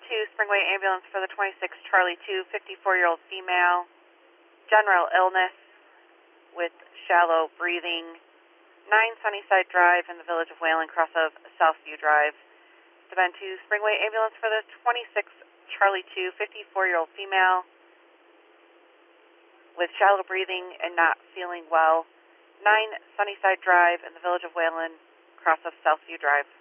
2 Springway ambulance for the 26 Charlie 2, 54-year-old female, general illness with shallow breathing, 9 Sunnyside Drive in the village of Whalen, cross of Southview Drive. Steuben 2 Springway ambulance for the 26 Charlie 2, 54-year-old female with shallow breathing and not feeling well, 9 Sunnyside Drive in the village of Whalen, cross of Southview Drive.